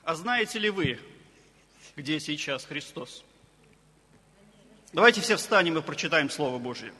А знаете ли вы, где сейчас Христос? Давайте все встанем и прочитаем Слово Божие.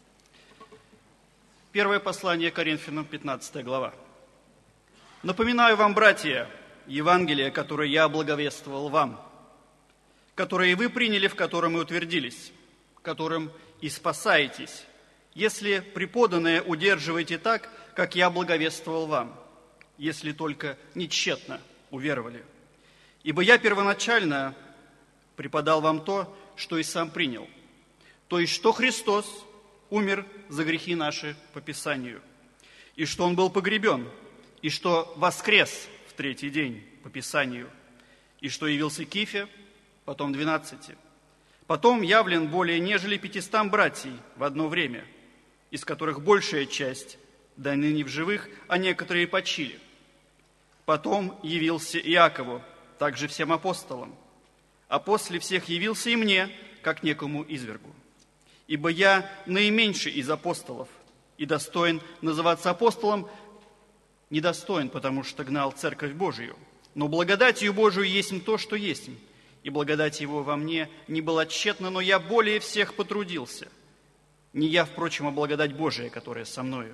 Первое послание Коринфянам, 15 глава. «Напоминаю вам, братья, Евангелие, которое я благовествовал вам, которое и вы приняли, в котором и утвердились, которым и спасаетесь, если преподанное удерживаете так, как я благовествовал вам, если только не тщетно уверовали. Ибо я первоначально преподал вам то, что и сам принял, то есть, что Христос умер за грехи наши по Писанию, и что Он был погребен, и что воскрес в третий день по Писанию, и что явился Кифе, потом 12, потом явлен более нежели 500 братьей в одно время, из которых большая часть до ныне в живых, а некоторые почили. Потом явился Иакову, также всем апостолам, а после всех явился и мне, как некому извергу. Ибо я наименьший из апостолов и достоин называться апостолом, недостоин, потому что гнал Церковь Божию. Но благодатью Божию есть то, что есть, и благодать Его во мне не была тщетна, но я более всех потрудился. Не я, впрочем, а благодать Божия, которая со мною.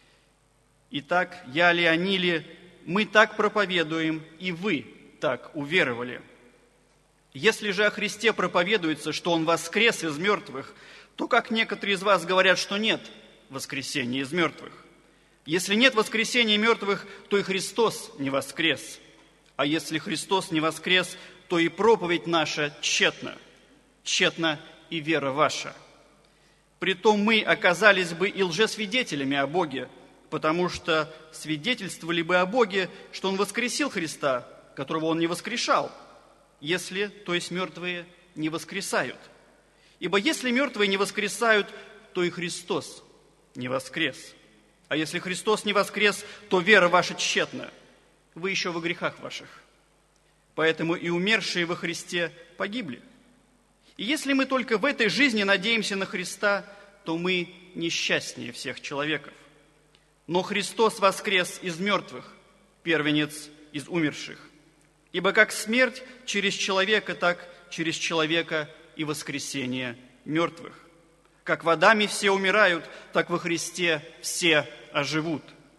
Итак, я ли, они ли, мы так проповедуем, и вы так уверовали. Если же о Христе проповедуется, что Он воскрес из мертвых, то как некоторые из вас говорят, что нет воскресения из мертвых? Если нет воскресения мертвых, то и Христос не воскрес. А если Христос не воскрес, то и проповедь наша тщетна, тщетна и вера ваша. Притом мы оказались бы и лжесвидетелями о Боге, потому что свидетельствовали бы о Боге, что Он воскресил Христа, которого Он не воскрешал, если, то есть мертвые, не воскресают. Ибо если мертвые не воскресают, то и Христос не воскрес. А если Христос не воскрес, то вера ваша тщетна. Вы еще во грехах ваших. Поэтому и умершие во Христе погибли. И если мы только в этой жизни надеемся на Христа, то мы несчастнее всех человеков. Но Христос воскрес из мертвых, первенец из умерших. Ибо как смерть через человека, так через человека и воскресение мертвых. Как в Адаме все умирают, так во Христе все оживут.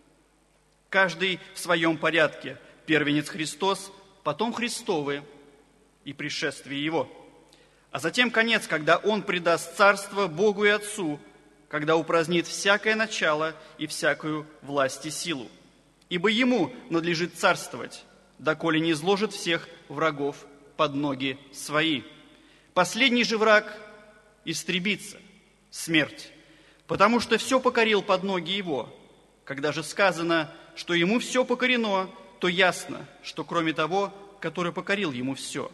Каждый в своем порядке. Первенец Христос, потом Христовы и пришествие Его. А затем конец, когда Он предаст царство Богу и Отцу, когда упразднит всякое начало и всякую власть и силу. Ибо Ему надлежит царствовать, доколе не изложит всех врагов под ноги свои. Последний же враг истребится, смерть, потому что все покорил под ноги Его. Когда же сказано, что Ему все покорено, то ясно, что кроме того, который покорил Ему все.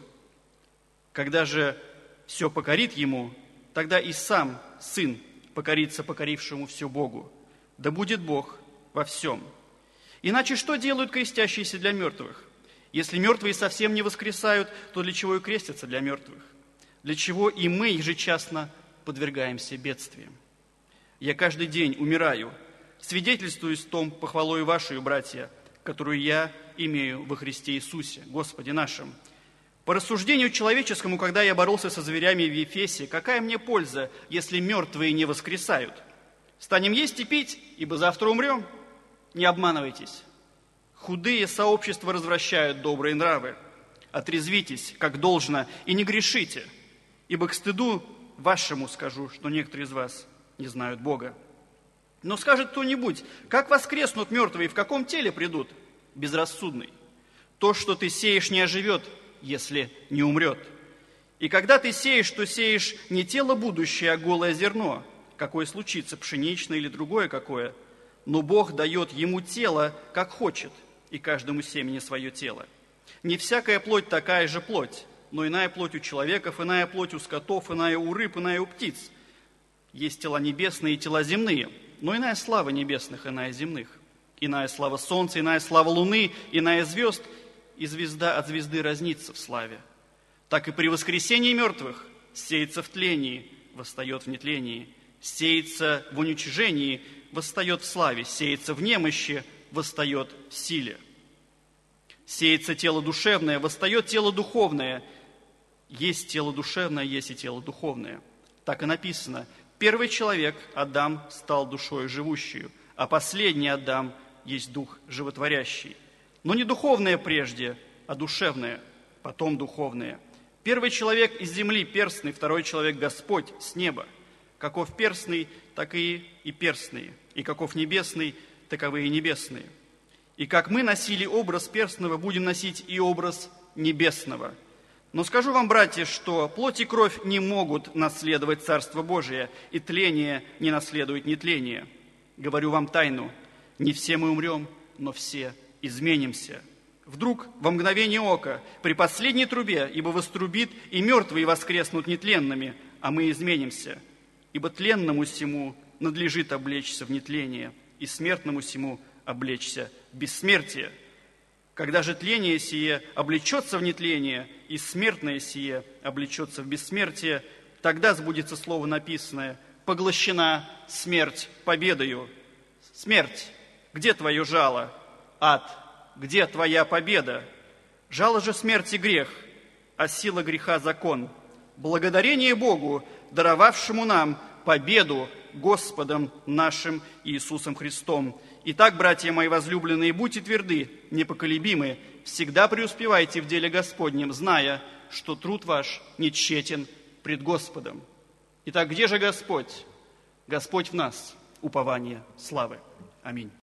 Когда же все покорит Ему, тогда и сам Сын покорится покорившему все Богу. Да будет Бог во всем. Иначе что делают крестящиеся для мертвых? Если мертвые совсем не воскресают, то для чего и крестятся для мертвых? Для чего и мы ежечасно подвергаемся бедствиям? Я каждый день умираю, свидетельствуюсь в том похвалою вашей, братья, которую я имею во Христе Иисусе, Господе нашим. По рассуждению человеческому, когда я боролся со зверями в Ефесе, какая мне польза, если мертвые не воскресают? Станем есть и пить, ибо завтра умрем? Не обманывайтесь. Худые сообщества развращают добрые нравы. Отрезвитесь, как должно, и не грешите, ибо к стыду вашему скажу, что некоторые из вас не знают Бога. Но скажет кто-нибудь, как воскреснут мертвые, в каком теле придут? Безрассудный. То, что ты сеешь, не оживет, если не умрет. И когда ты сеешь, то сеешь не тело будущее, а голое зерно, какое случится, пшеничное или другое какое. Но Бог дает ему тело, как хочет, и каждому семени свое тело. Не всякая плоть такая же плоть, но иная плоть у человеков, иная плоть у скотов, иная у рыб, иная у птиц. Есть тела небесные и тела земные, но иная слава небесных, иная земных. Иная слава солнца, иная слава луны, иная звезд, и звезда от звезды разнится в славе. Так и при воскресении мертвых сеется в тлении, восстает в нетлении, сеется в уничижении, восстает в славе, сеется в немощи, восстает в силе. Сеется тело душевное, восстает тело духовное. Есть тело душевное, есть и тело духовное. Так и написано. Первый человек, Адам, стал душою живущую, а последний Адам есть дух животворящий. Но не духовное прежде, а душевное, потом духовное. Первый человек из земли перстный, второй человек Господь с неба. Каков перстный, так и перстные, и каков небесный, таковы и небесные. И как мы носили образ перстного, будем носить и образ небесного. Но скажу вам, братья, что плоть и кровь не могут наследовать Царство Божие, и тление не наследует нетление. Говорю вам тайну, не все мы умрем, но все изменимся. Вдруг, во мгновение ока, при последней трубе, ибо вострубит, и мертвые воскреснут нетленными, а мы изменимся. Ибо тленному сему надлежит облечься в нетление, и смертному сему облечься в бессмертие. Когда же тление сие облечется в нетление, и смертное сие облечется в бессмертие, тогда сбудется слово написанное: «Поглощена смерть победою». Смерть, где твое жало? Ад, где твоя победа? Жало же смерти грех, а сила греха закон. Благодарение Богу, даровавшему нам победу Господом нашим Иисусом Христом. Итак, братья мои возлюбленные, будьте тверды, непоколебимы, всегда преуспевайте в деле Господнем, зная, что труд ваш не тщетен пред Господом. Итак, где же Господь? Господь в нас, упование славы. Аминь.